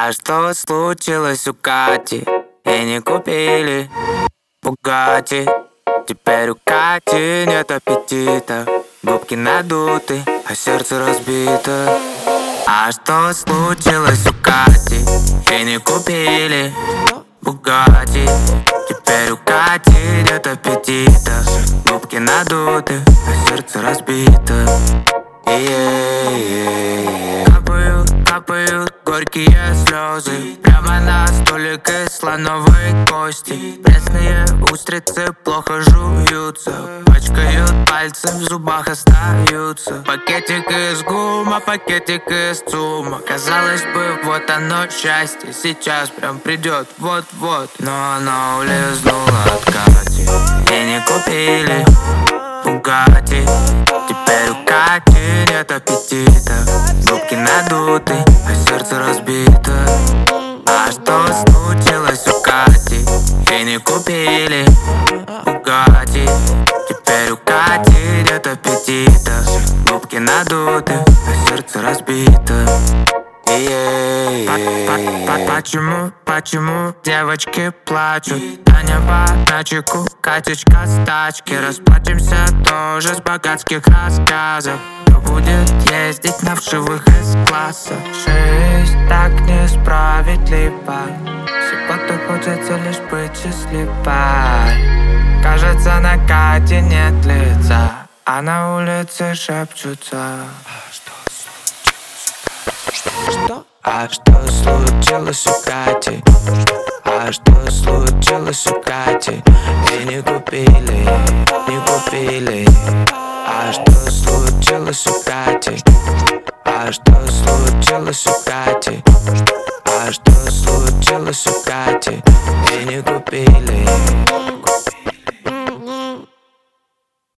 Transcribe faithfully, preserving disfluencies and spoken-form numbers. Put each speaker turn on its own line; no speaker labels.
А что случилось у Кати? И не купили Бугатти. Теперь у Кати нет аппетита. Губки надуты, а сердце разбито. А что случилось у Кати? И не купили Бугатти. Теперь у Кати нет аппетита. Губки надуты, а сердце разбито. Yeah. Капают, капают горькие слезы прямо на столик из слоновой кости. Пресные устрицы плохо жуются, пачкают пальцы, в зубах остаются. Пакетик из гума, пакетик из цума. Казалось бы, вот оно счастье, сейчас прям придет, вот-вот. Но оно улизнуло от Кати. И не купили Бугатти. Теперь у Кати нет аппетита. Губки надуты, а сердце разбито. А что случилось у Кати? И не купили Бугатти. Теперь у Кати нет аппетита. Губки надуты, а сердце разбито. Почему, почему девочки плачут? Таня на чеку, Катечка с тачки. Расплатимся тоже с богатских рассказов. Кто будет ездить на вшивых из класса? Жизнь так несправедлива. Всего-то хочется лишь быть счастливой. Кажется, на Кате нет лица, а на улице шепчутся. Что? А что случилось у Кати? А что случилось у Кати? И не купили, не купили. А что случилось у Кати? А что случилось у Кати? А что случилось у Кати? И не купили.